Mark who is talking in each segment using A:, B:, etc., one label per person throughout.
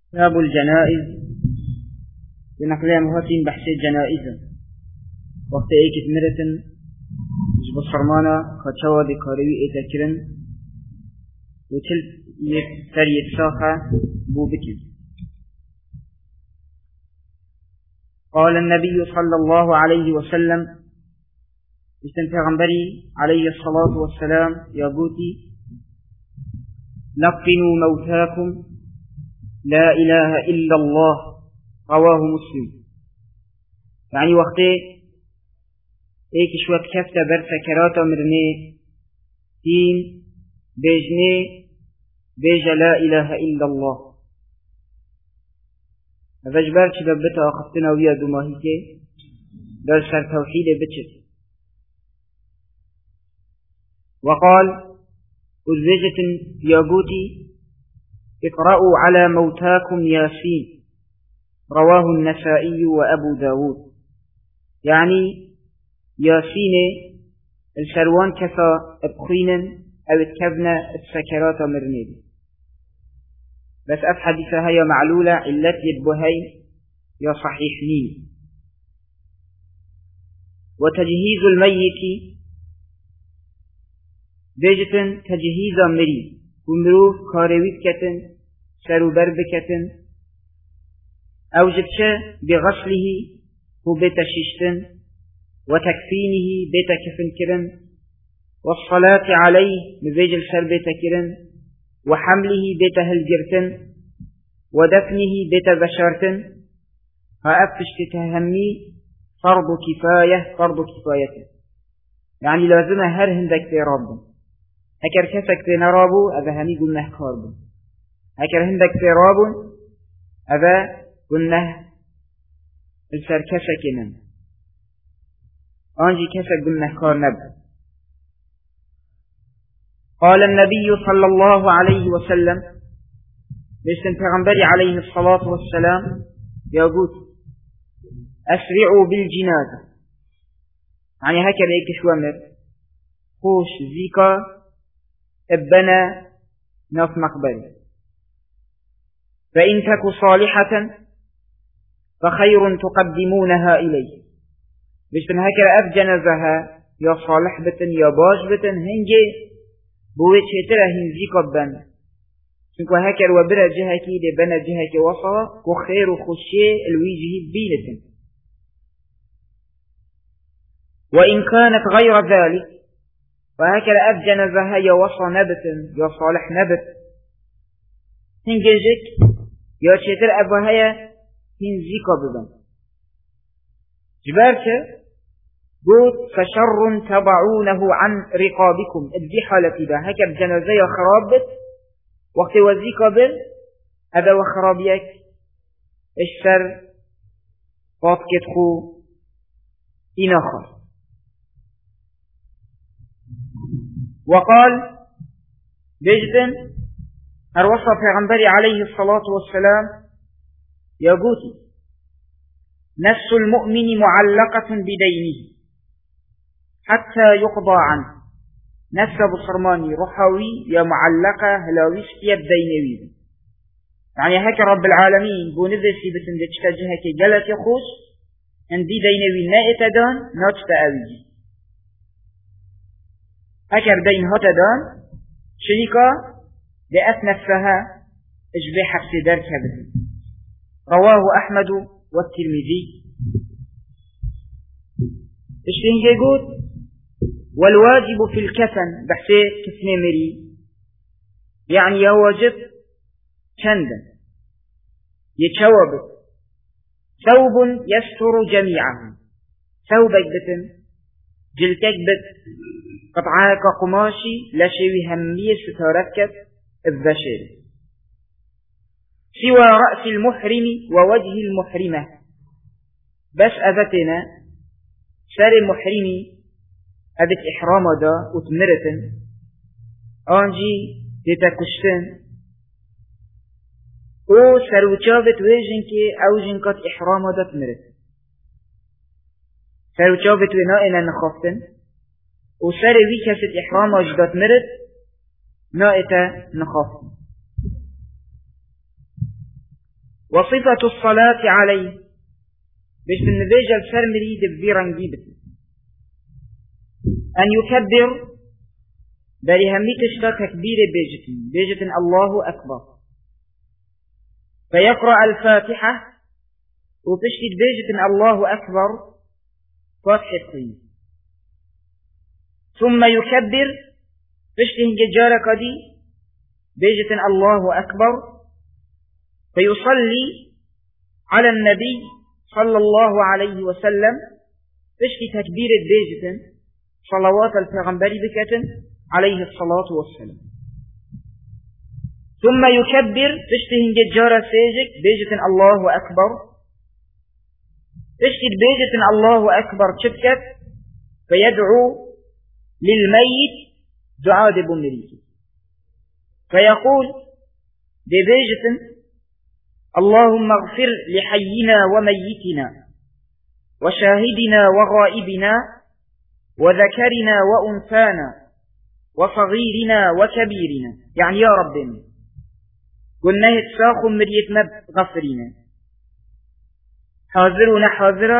A: باب الجنائز بنقلها مهاتين بحث الجنائز وقت ايكت مرتن جب الصرمانة خدشوا بكاريوي ايتاكرن وتل يكتر يتساخى بو بكر. قال النبي صلى الله عليه وسلم بسم پیغمبری عليه الصلاة والسلام يا بوتي لقنوا موتاكم لا إله إلا الله رواه مسلم. يعني وقته ایک شوک کفت بر سکرات مرنه تین بجنه بج لا إله إلا الله فجبر چه ببتا خفتنا ويا دماهي که در سر توحيد بچت. وقال أزوجة ياقوتي اقرأوا على موتاكم ياسين رواه النسائي وأبو داود. يعني ياسين السروان كفا ابخينا او اتكبنا السكرات مرنيد بس افحدثها هي معلولة علت يدبهي يا صحيحين. وتجهيز الميت بيجتن تجهيز مري ومروف كارويت كتن سروبر بكتن او جبشه بغسله وبتشيشتن وتكفينه بيت كفن كرن والصلاة عليه مبيجل سر بيت كرن وحمله بيت هلجرتن ودفنه بيت بشارتن فأفتش تتهمي فرض كفاية يعني لازم هر هندك في رب هكر كسك في نرابو أذا همي قلناه كارب هكر هندك في راب أذا قلناه السر كسكنا أنجي كسك قلناه كارنب. قال النبي صلى الله عليه وسلم بسم پیغمبر عليه الصلاة والسلام يقول أسرعوا بالجنازة. يعني هكذا يكشو أمر خوش زيكا ابنا ناف مقبري فإن تك صالحة فخير تقدمونها إليه. بسم هكذا أف جنازها يا صالح بتن يا باش بتن هنجي بوي چتره هنزيكا بن چونكو هكذا وبرا جهكي دي بنا جهكي وصا وخير وخشي الويجه بينتن. وإن كانت غير ذلك وهكذا أف جنازها يا وصا نبتن يا صالح نبت هنجيجك يا چتر أبوهايا هنزيكا ببن جبارك قلت فشر تضعونه عن رقابكم الدي حالتي ده هكذا جنازة خرابت وقت وزيك بل هذا وخرابيك الشر فاتكت خو إناخر. وقال بجدن الوصف پیغمبر عليه الصلاة والسلام يقول نفس المؤمن معلقة بدينه حتى يقضى عنه. نفس بصرماني رحوي يا معلقة هلاويش يد دينوي. يعني هكا رب العالمين بونذسي بسندك تجهك جلت يخوش اندي دينوي نائت دان ناتت اويجي هكا دين هات دان شريكا لأت نفسها اجبه حبس دار كبه. رواه أحمد والترمذي. اشتين يقول والواجب في الكفن بحثي كفن مري يعني يواجب كندا يتشوب ثوب يستر جميعه ثوبك بتن جلتك بت قطعاك قماشي لشوي همية ستاركت الذشر سوى رأس المحرم ووجه المحرمة بس أذتنا سر المحرمي أبت إحرام دا وتمرتن أنجي تتكشتن او سروچابت ويجن كي أوجن كات إحرام دا تمرتن سروچابت ونائنا نخافتن و سر وی كست إحرام أجدات مرت نائتا نخافتن. وصفة الصلاة عليه بيش بالنبيجة الفرمري دبيران جيبت أن يكبر بل هميت اشتا تكبير بيجة الله أكبر فيقرأ الفاتحة وتشتد بيجة الله أكبر فاتحة قيم ثم يكبر تشتهن ججارة قدي بيجة الله أكبر فيصلي على النبي صلى الله عليه وسلم تشتي تكبير بيجة صلوات الفغنبري بكة عليه الصلاة والسلام ثم يكبر تشتهن ججارة سيجك بيجة الله أكبر تشتد بيجة الله أكبر شبكت فيدعو للميت دعاء بمريك فيقول ببيجة اللهم اغفر لحينا وميتنا وشاهدنا وغائبنا وذكرنا وأنثانا وصغيرنا وكبيرنا يعني يا ربنا قلنا يتساخ مريت مب غفرنا حاضرنا حاضرة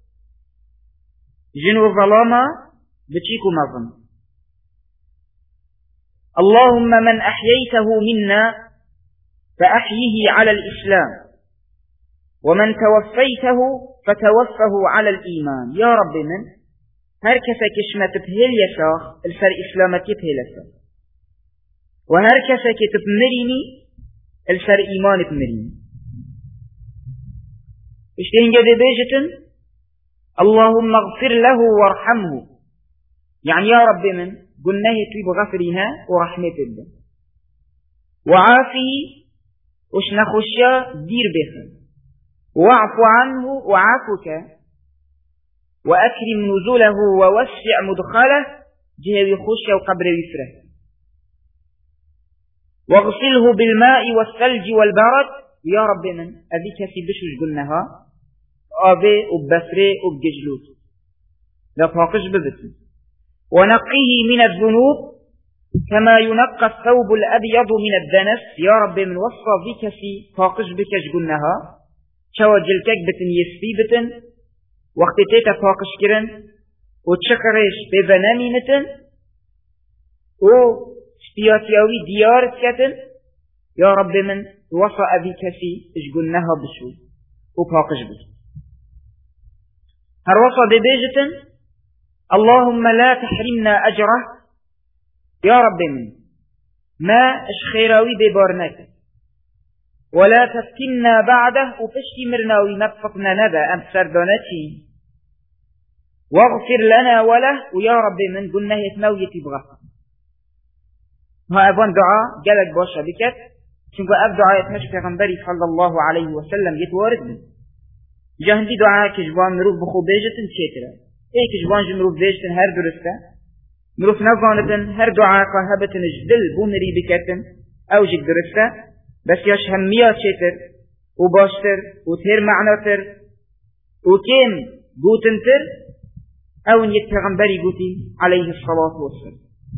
A: جنو ظلامة بتشيكو مظلم اللهم من أحييته منا فأحيه على الإسلام ومن توفيته فتوفه على الإيمان يا رب من هركسا كشمة تبهل يشاخ الفر إسلامة تبهل يشاخ وهركسا كتبمريني الفر إيمان بمريني اشتهن جد بيجة اللهم اغفر له وارحمه يعني يا رب من قلنا يتوب غفرها ورحمة الله وعافيه وش نخشى دير بخل واعف عنه وعافك وأكرم نزله ووسع مدخله جهة يخشى وقبر يفره واغسله بالماء والثلج والبرد يا رب من أذيك سيبشوش قلناها أبي وبفري وبججلوت لا فاقش ببسي ونقيه من الذنوب كما ينقى الثوب الأبيض من الدنس يا رب من وصى ذيك في فاقش بكش قلناها شوى جلتك بتن يسفي بتن وقت تيتا فاقش كرن وتشكرش ببنامي نتن وشتياتيوي ديار كتن يا رب من وصى ذيك في قلناها بشو وفاقش بتن هر وصى ببيجة اللهم لا تحرمنا أجره يا رب من ما اشخيراوي ببارنك ولا تفتنا بعده وفشتي مرناوي مبفقنا نبا أم سردانتي واغفر لنا وله ويا رب من قلنا يتموي تبغى ها أبان دعاء قالك باشا بكت شنكو أب دعاء يتمشي في غنبري صلى الله عليه وسلم يتوارد من جاهندي دعاء كجبان مروف بخو بيجة تشيترا ايه كجبان جمروف بيجة هر درسته مروف نظانتن هر دعاء قاهبتن جدل بومري بكتن او جد درسته بس ياش هميات شيتر وباشتر وتير معناتر وكيم قوتنتر او نيت پیغمبري قوتي عليه الصلاة والسلام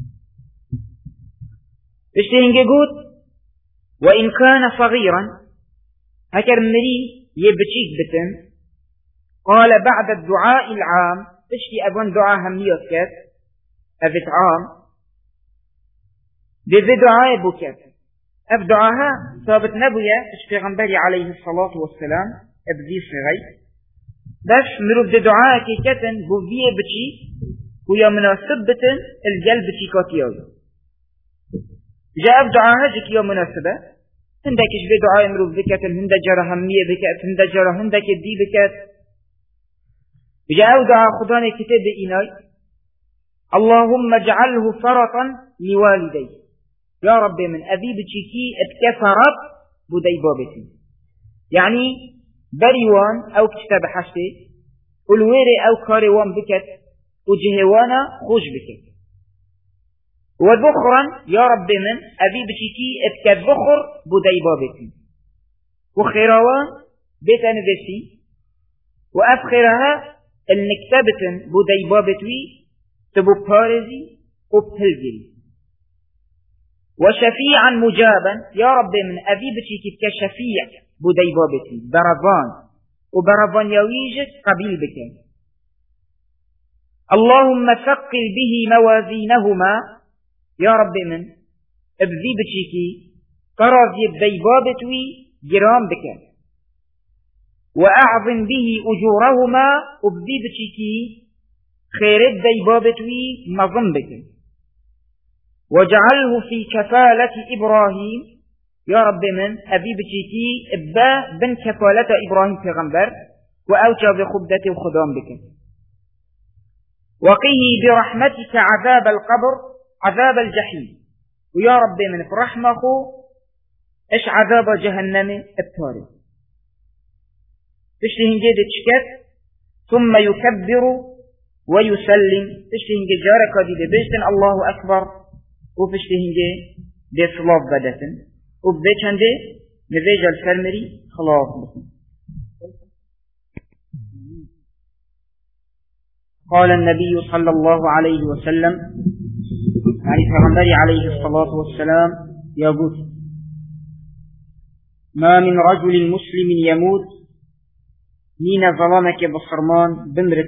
A: اشتهنجي قوت وإن كان صغيرا هكر مري يبتشيك بتن قال بعد الدعاء العام اشتي أبون دعاء هميات كات أفت عام دي دعاء بوكات أف دعاها ثابت نبوية في غنبري عليه الصلاة والسلام أبذي صغي بس مروف دي دعاء كيكتن بوذية بتشي ويا مناسبة الجلب تشيكاتيوي جاء أف دعاها جيك يا مناسبة هندك إشبه دعاء مروف بكتن هندك جرى همية بكت هندك جرى هندك الدي بكت جاء أف دعاء خداني كتاب إيناي اللهم اجعله فرطا لوالدي يا رب من أبي بتشيكي اتكفرت بدي بابتي يعني بريوان أو كتاب حشتي والويري أو كاريوان بكت وجهوانا خوش بكت وذخرا يا رب من أبي بتشيكي اتكذخر بدي بابتي وخيروان بيت أنفسي وأفخرها النكتبة بدي بابتي تبو بارزي وبهلجري وشفيعا مجابا يا رب من أبي بشيك كشفيع بدي بابتي برضان وبرضان يويجك قبيل بك. اللهم ثقل به موازينهما يا رب من أبذي بشيكي قرازي بدي بابتوي جرام بك. وأعظم به أجورهما أبذي بشيكي خيرت بدي بابتوي مظن بك. واجعله في كفالة إبراهيم يا رب من أبي بشيكي إبا بن كفالة إبراهيم في غنبر وأوجى بخبدة وخدام بك. وقه برحمتك عذاب القبر عذاب الجحيم ويا رب من فرحمه إيش عذاب جهنم التاري. تشتهن جيد تشكت ثم يكبر ويسلم تشتهن جيد جارك دي بيشتن الله أكبر وفشتهن جيد دي صلاف بدتن وبديشن دي نزيج الفرمري خلاص بسن. قال النبي صلى الله عليه وسلم يعني فغنبري عليه الصلاة والسلام يقول ما من رجل مسلم يموت مين ظلمك بصرمان بمرة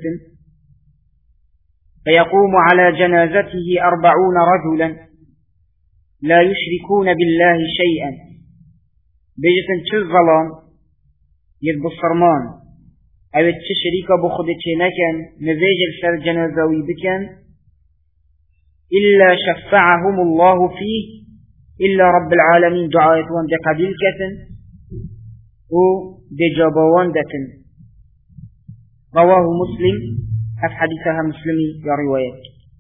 A: فيقوم على جنازته 40 رجلا لا يشركون بالله شيئا بيجتن شو الظلام يبصرمان أو تشريك بخدتينكن نزيج السر جنازوي بكن إلا شفعهم الله فيه إلا رب العالمين دعايتوان دي قبيل كتن ودي جابوان دتن. رواه مسلم حديثها مسلمي يا روايات.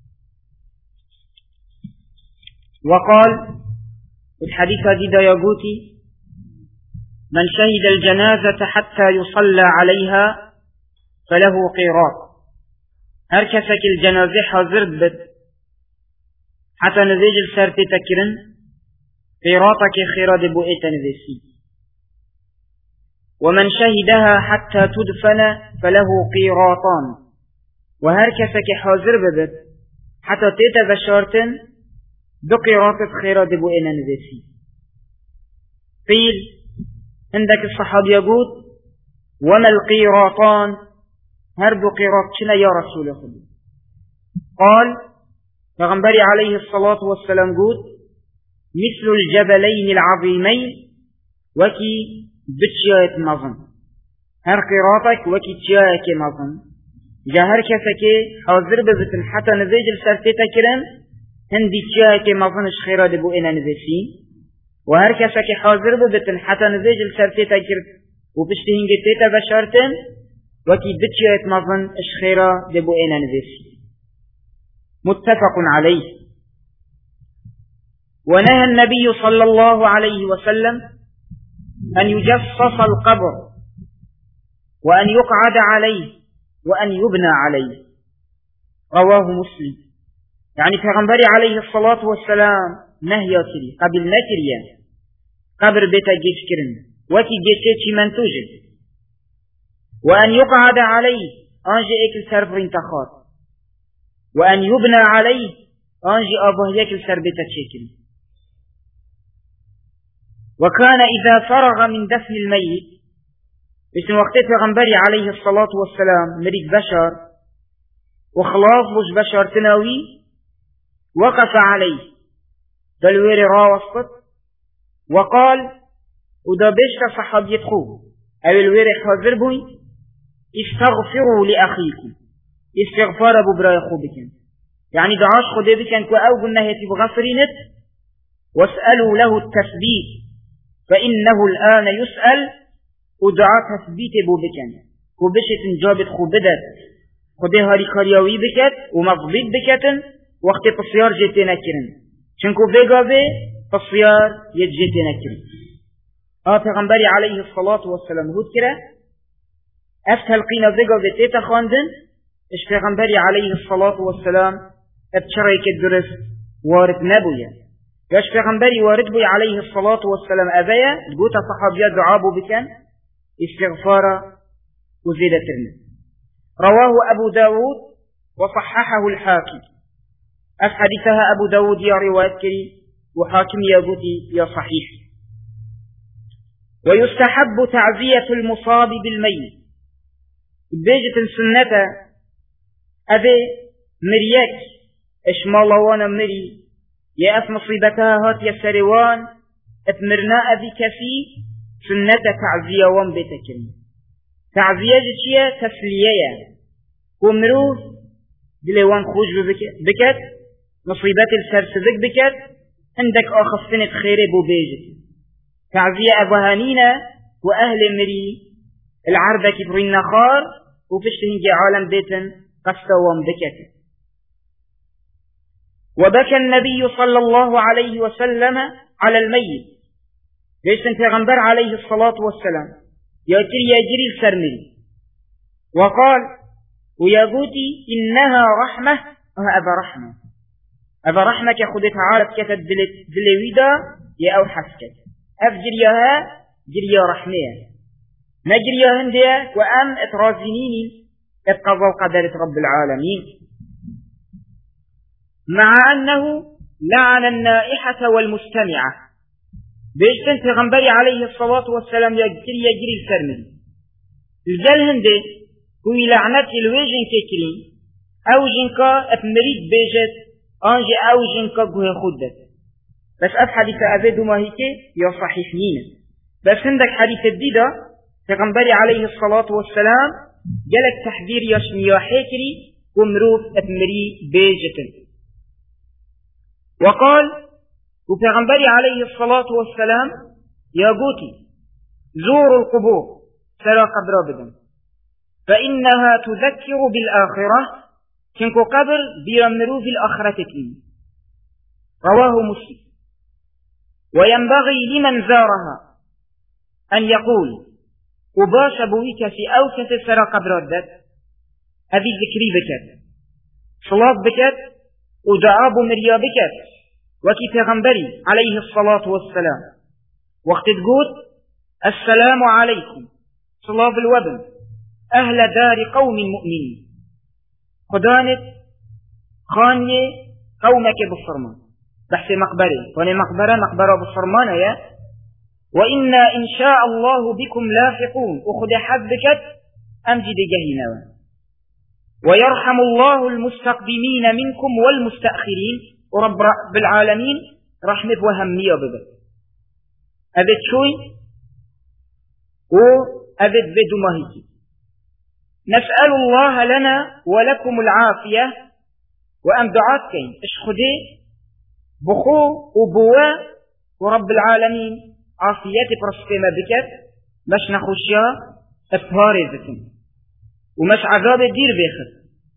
A: وقال الحديث هذا يقولي من شهد الجنازة حتى يصلى عليها فله قيراط. هركسك الجنازة حاضر بد حتى نزيج السرت تكرن قيراطك خيرا دبوئت نزيسي. ومن شهدها حتى تدفن فله قيراطان. وهركسك حاضر بد حتى تتبشارتن دو قيراطة خيرا دبوئت نزيسي. قيل عندك الصحابي يقول وما القيراطان هرب قيراط شنا يا رسول الله. قال فغنبري عليه الصلاة والسلام قول مثل الجبلين العظيمين وكي بتشايت مظن هر قيراطك وكي تشايك مظن جاهر كسك حاضر بزتن حتى نزيج السرتي تكرن هندي تشايك مظن الشخيرة دبو إنا نزيسين وهر كسك حاضر بزتن حتى نزيج السرتي تكرن وبشتهن جتيتا بشارتن وكي بتشايت مظن الشخيرة دبو إنا نزيسين. متفق عليه. ونهى النبي صلى الله عليه وسلم أن يجصص القبر وأن يقعد عليه وأن يبنى عليه. رواه مسلم. يعني پیغمبر عليه الصلاة والسلام نهي تري قبل نكريا قبر بيتا جيش كرن وكي جيشي من توجد وأن يقعد عليه أنجي اكل سربرين تخاط وأن يبنى عليه أنجي أبوه يكل سربيتا تشيكل. وكان إذا فرغ من دفن الميت بسم وقت پیغمبر عليه الصلاة والسلام مريك بشر وخلاص بش بشر تناوي وقف عليه دلوير راوسط وقال ودا بشت صحاب يدخوه أو الوير حاضر بوي استغفروا لأخيكم استغفار ابو براي خوبكن يعني دعاش خده بكن كو او قلنا هيتي بغفرينت واسألوا له التثبيت فإنه الآن يسأل ودعا تثبيت ابو بكن كو بشت انجابت خوبدت خده هاري كارياوي بكت ومضبط بكتن وقت تصيار جيتنا كرن چنكو بيقابي تصيار يجيتنا كرن. پیغمبری عليه الصلاة والسلام هود كرا افتل قينا بيقابي تيتا خاندن اش پیغمبری علیه الصلاة والسلام ابچرای که درست وارد نبویه اش پیغمبری وارد بوی علیه الصلاة والسلام ابایا تقول صحابیات دعابو بکن استغفارا وزيدة ترمي. رواه أبو داود وصححه الحاكم. حديثها أبو داود يا رواية كري وحاكم يقولي يا صحيح. ويستحب تعزية المصاب بالميت بيجة سنة أذي مريك إشمالوانا مري يأف مصيبتها هات يسروان اتمرنا أذي كفي سنة تعزية وان بيتكري. تعزية جيشية تسلية ومروف دلوان خوش بكت مصيبات السرسدك بكت عندك آخر سنة خيري بو بيجت. تعزية أبهانينا وأهل مري العربة كبرين نخار وفشتهن جي عالم بيتن قصوان بكت. وبكى النبي صلى الله عليه وسلم على الميت ليس انتغنبر عليه الصلاة والسلام يجري السرمري وقال ويقولي إنها رحمة أبا رحمة كخذ تعالى كتب دلويدا يا أو حسكت أفجريها جريا رحمية نجريا هندية وأم اترازنيني اتقضوا قدرة رب العالمين مع أنه لعن النائحة والمستمعة بيجتن تغنبري عليه الصلاة والسلام يجري السرمري الجل هندي هو لعنات الويجن كيكرين أو جنكا اتمريد بيجت أنجي أو جنكا قوه خدت بس أف حديث أبدو ما هيك يا صحيحين بس عندك حديث الديدة تغنبري عليه الصلاة والسلام جلك تحذير يشميا حيكري ومروف اتمري بيجتن وقال وبيغنبري عليه الصلاة والسلام يا قوتي زوروا القبور سرى قبر بدن فإنها تذكر بالآخرة كنكو قبر بيرمروا في الآخرة كين. رواه مسلم. وينبغي لمن زارها أن يقول وباش بويك في أوكة سرى قبر الدد أبي ذكري بكت صلاة بكت ودعاب مريا بكت وكي پیغمبري عليه الصلاة والسلام وقت تقول السلام عليكم صلاة الوبن أهل دار قوم مؤمنين خدانت خانية قومك بالصرمان بحث مقبري وانا مقبرة بالصرمان يا وإنا إن شاء الله بكم لاحقون وخد حبكت أمجد جهنم ويرحم الله المستقدمين منكم والمستأخرين ورب العالمين رحمة وهمية بذل أبد شوي وأبد بدو ماهيكي نسأل الله لنا ولكم العافية وأم دعاتكين اشخدي بخو وبوا ورب العالمين عافية برسكما بكت مش نخشيا ابهارزكم ومش عذاب الدير بيخر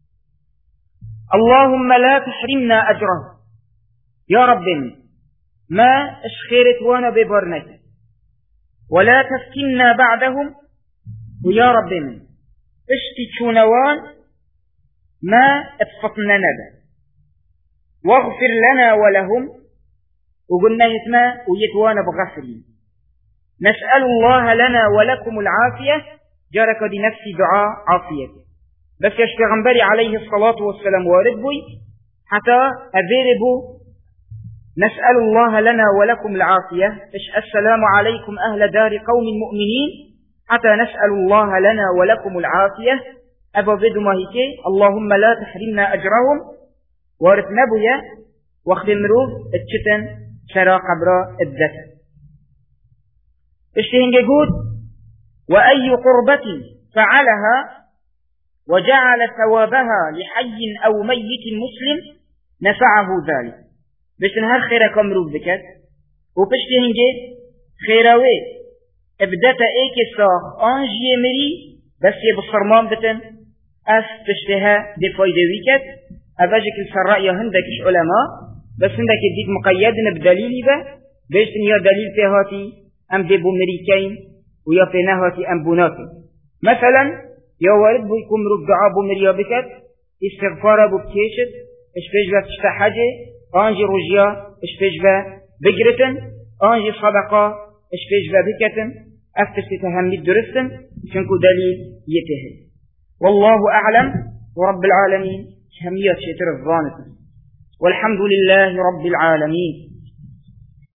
A: اللهم لا تحرمنا أجره يا ربنا ما اشخيرت وانا ببرنك ولا تفتنا بعدهم ويا ربنا اشتي تشونوان ما اتفطنا نبا واغفر لنا ولهم وقلنا يتما ويتوانا بغفرين نسأل الله لنا ولكم العافية جارك دي نفسي دعاء عافية بس يشتغنبري عليه الصلاة والسلام واردبوي حتى أذيربو نسأل الله لنا ولكم العافية السلام عليكم أهل دار قوم مؤمنين حتى نسأل الله لنا ولكم العافية أبا بدو ما هيكي اللهم لا تحرمنا أجرهم وارتنبويا واخد مروف اتشتن شرا قبرا الذات اشتهن جود وأي قربة فعلها وجعل ثوابها لحي أو ميت مسلم نفعه ذلك بس نهار خيرا كمروف بكت وبشتهن جد خيراوي ابدتا ايك الساخ انجي مري بس يبصرمان بتن اف تشتها دي فايدة ويكت اباجك السراء هندكش علماء بس هندك يديك مقيدن بدليل با بيشتن يا دليل فيهاتي ام دي بومريكين ويا فيناهاتي ام بوناتي مثلا يا وارد بيكم ربعا بومريا بكت استغفار بكيشت اشبيجبا تشتحاجي انجي رجيا اشبيجبا بقرتن انجي صدقة اشبيجبا بكتن افتشت تهمي الدرستن شنكو دليل يتهي والله اعلم ورب العالمين همية شتر الظانة والحمد لله رب العالمين.